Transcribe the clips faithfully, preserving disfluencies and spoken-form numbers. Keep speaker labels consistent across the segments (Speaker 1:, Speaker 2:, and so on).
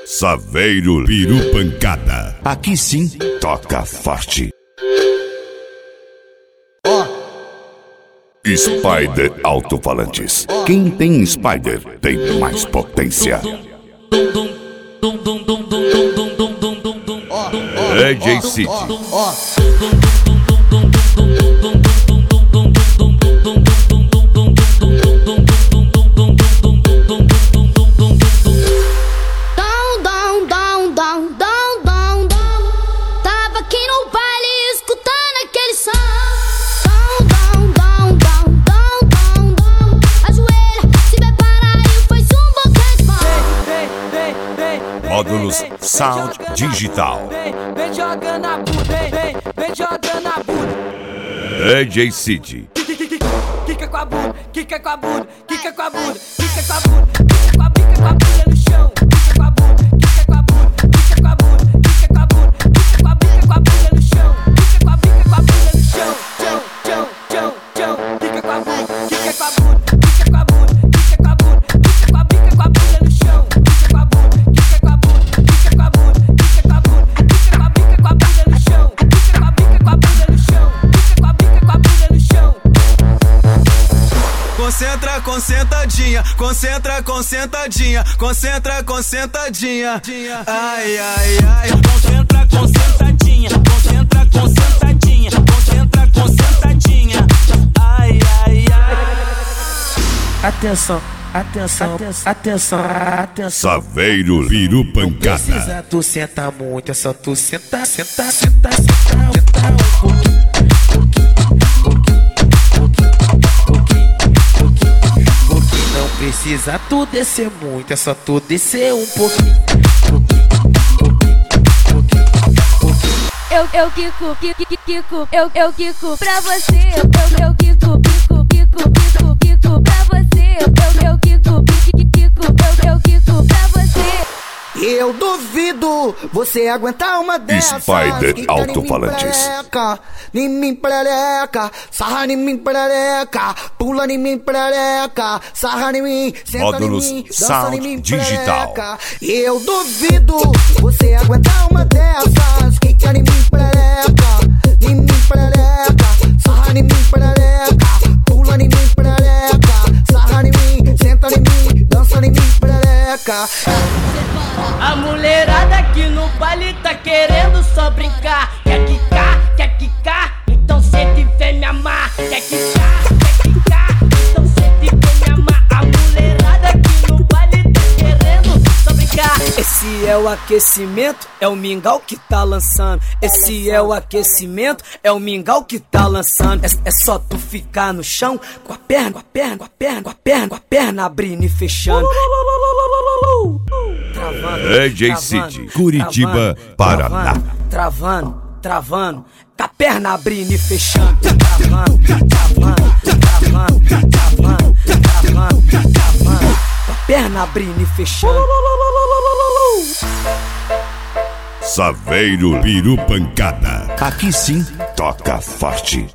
Speaker 1: Saveiro Peru Pancada. Aqui sim, toca forte. Spider Alto-Falantes. Quem tem Spider tem mais potência. D J City. Módulos Sound Digital.
Speaker 2: Vem jogando a Buda, vem, vem jogando a Buda.
Speaker 1: D J City.
Speaker 2: Quica com a Buda, quica com a Buda, quica com a Buda, quica com a Buda, quica com a Buda, quica com a Buda no chão. Quica com a Buda, quica com a Buda, quica com a Buda, quica com a Buda, quica com a Buda, com a Buda no chão. Quica com a Buda, com a Buda no chão. Chão, chão, chão, chão. Quica com a Buda, quica com a Buda, quica com a Buda, quica com a Buda, quica com a Buda, com a Buda no chão. Quica com a Buda, quica com a Buda, quica com a Buda, quica com a Buda, quica com a Buda, com a Buda no chão. Quica com a Buda, com a Buda no chão. Quica com a Buda, com a Buda no chão.
Speaker 3: Concentra, concentradinha, concentra, concentradinha, concentra, concentradinha. Ai, ai, ai.
Speaker 4: Concentra, concentradinha, concentra, concentradinha, concentra, concentradinha. Ai, ai, ai.
Speaker 5: Atenção, atenção, atenção, atenção.
Speaker 1: Saveiro Peru Pancada.
Speaker 5: Precisa tu senta muito, é só tu sentar, sentar, sentar, sentar, sentar um pouquinho. Não precisa tu descer muito, é só tu descer um pouquinho.
Speaker 6: Eu, eu quico, quico, quico, eu, eu quico pra você. Eu, eu quico, quico, quico, quico, quico pra você. Eu, eu quico, quico, quico, eu, eu quico pra você.
Speaker 7: Eu duvido você aguentar uma dessas.
Speaker 1: Spider Alto-Falantes.
Speaker 7: Em mim perereca, sarra em mim perereca, pula em mim perereca, sarra em mim, senta
Speaker 1: Módulos
Speaker 7: em mim, dança
Speaker 1: Sound
Speaker 7: em mim
Speaker 1: Digital.
Speaker 7: perereca. Eu duvido você aguentar uma dessas. Quica em mim perereca, em mim perereca, sarra em mim perereca, pula em mim perereca, sarra em mim, senta em mim, dança em mim perereca.
Speaker 2: A mulherada aqui no baile tá querendo só brincar. Quer quicar, quer quicar, então senta e vem me amar. Quer quicar, quer quicar, então senta e vem me amar. A mulherada aqui no baile tá querendo só brincar. Esse é o aquecimento, é o mingau que tá lançando. Esse é o aquecimento, é o mingau que tá lançando. É, é só tu ficar no chão com a perna, com a perna, com a perna, com a perna, com a perna abrindo e fechando. Travando,
Speaker 1: D J City, Curitiba, Paraná.
Speaker 2: Travando, travando, com a perna abrindo e fechando. Travando, travando, travando, travando, travando, travando, com a perna abrindo e fechando.
Speaker 1: Saveiro Peru Pancada. Aqui sim, toca forte.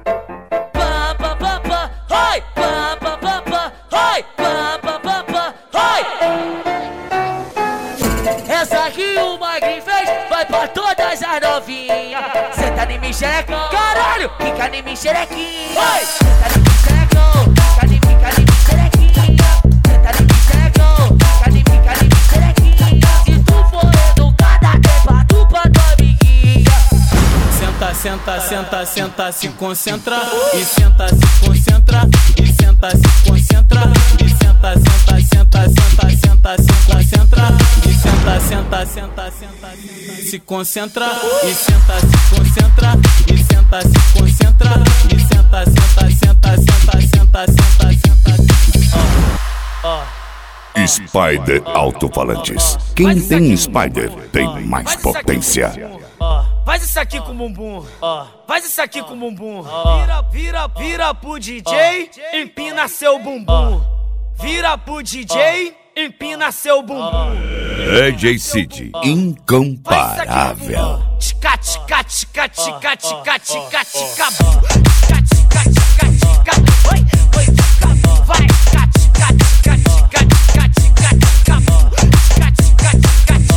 Speaker 2: Essa aqui o Magrinho fez, vai pra todas as novinhas. Senta em mim, xerecão, caralho, fica em mim, xerequinha. Senta em mim, xerecão, fica em mim, fica em mim, xerequinha. Senta em mim, xerecão, fica em mim, fica em mim, xerequinha. Se tu for educada, é pra tu, pra tua amiguinha.
Speaker 4: Senta, senta, senta, senta, se concentra. E senta, se concentra. E senta, se concentra. E senta, senta, senta, senta, senta, se concentra. E senta, senta, senta, senta, se concentra. E senta, se concentra. E senta, se concentra. E senta, senta, senta, senta, senta, senta, senta. Ó, ó.
Speaker 1: Spider Alto-Falantes. Quem tem Spider tem mais potência.
Speaker 2: Faz isso aqui com o bumbum, faz isso aqui com o bumbum. Vira, vira, vira pro D J, empina seu bumbum. Vira pro D J, empina seu bumbum.
Speaker 1: D J City, incomparável.
Speaker 2: Tica, tica, tica, tica, tica, tica, tica, bum. Tica, tica, tica, tica, oi, oi, tica, bum. Vai, tica, tica, tica, tica, tica, tica, tica, bum. Tica, tica, tica,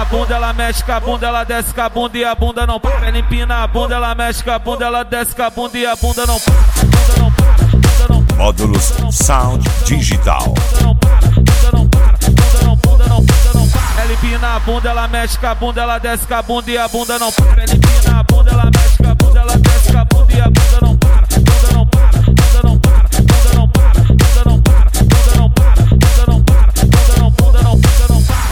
Speaker 4: bunda, ela mexe com a bunda, ela desce com a bunda e a bunda não para. Ela empina a bunda, ela mexe com a bunda, ela desce com a bunda e a bunda não para. Bunda não para, bunda não para.
Speaker 1: Módulos Sound Digital.
Speaker 4: Bunda não para, bunda não para, bunda não, bunda não, bunda não para. Ela empina a bunda, ela mexe com a bunda, ela desce com a bunda e a bunda não para. Ela empina a bunda, ela mexe com a bunda, ela desce com a bunda e a bunda não para. Bunda não para, bunda não para, bunda não para, bunda não para, bunda não para, bunda não para, bunda não, bunda não, bunda não para.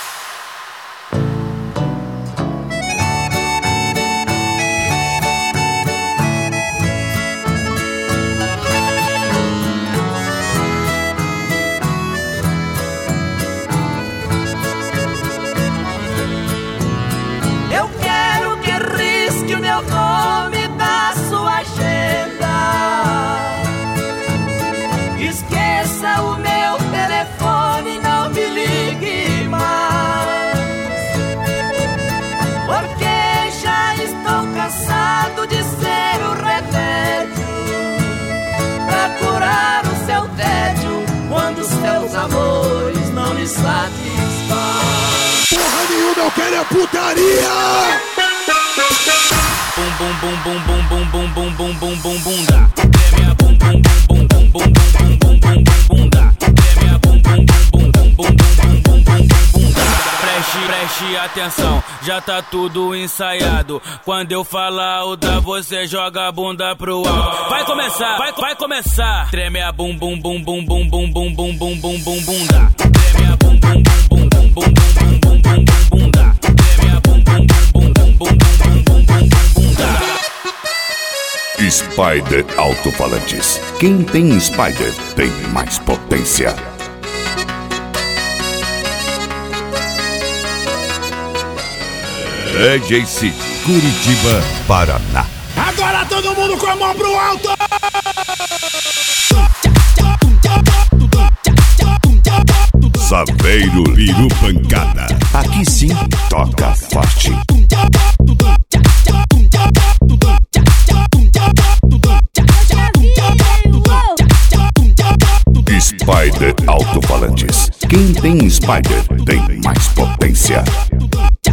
Speaker 2: Eu quero que risque o meu nome da sua agenda. Esqueça o meu telefone, não me ligue mais. Porque já estou cansado de ser o remédio pra curar o seu tédio quando os seus amores não me satisfazem.
Speaker 8: Porra nenhuma, eu quero é putaria!
Speaker 4: Bum bum bum bum bum bum bum bum bum bum bunda. Treme a bum bum bum bum bum bum bum bum bum bum bunda. Treme a bum bum bum bum bum bum bum bum bum bum bunda. Preste, preste atenção, já tá tudo ensaiado. Quando eu falar o da, você joga a bunda pro alto. Vai começar, vai, vai começar. Treme a bum bum bum bum bum bum bum bum bum bum bum bunda. Treme a bum bum bum bum bum bum bum bum bum bum bunda. Treme a bum bum bum bum bum bum bum bum bum bunda.
Speaker 1: Spider Alto-Falantes. Quem tem Spider tem mais potência. D J Cid, Curitiba, Paraná.
Speaker 8: Agora todo mundo com a mão pro alto!
Speaker 1: Saveiro Liru Pancada. Aqui sim, toca forte. Spider Alto-Falantes. Quem tem Spider tem mais potência.